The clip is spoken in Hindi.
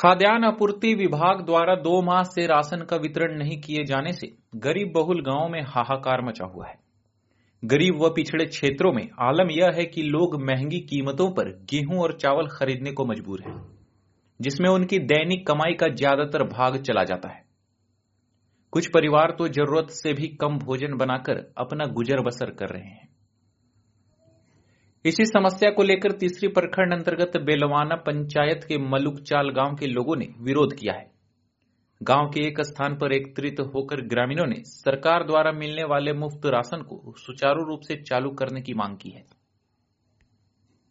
खाद्यान्न आपूर्ति विभाग द्वारा 2 माह से राशन का वितरण नहीं किए जाने से गरीब बहुल गांवों में हाहाकार मचा हुआ है। गरीब व पिछड़े क्षेत्रों में आलम यह है कि लोग महंगी कीमतों पर गेहूं और चावल खरीदने को मजबूर हैं, जिसमें उनकी दैनिक कमाई का ज्यादातर भाग चला जाता है। कुछ परिवार तो जरूरत से भी कम भोजन बनाकर अपना गुजर बसर कर रहे हैं। इसी समस्या को लेकर तीसरी प्रखंड अंतर्गत बेलवाना पंचायत के मलुकचाल गांव के लोगों ने विरोध किया है। गांव के एक स्थान पर एकत्रित होकर ग्रामीणों ने सरकार द्वारा मिलने वाले मुफ्त राशन को सुचारू रूप से चालू करने की मांग की है।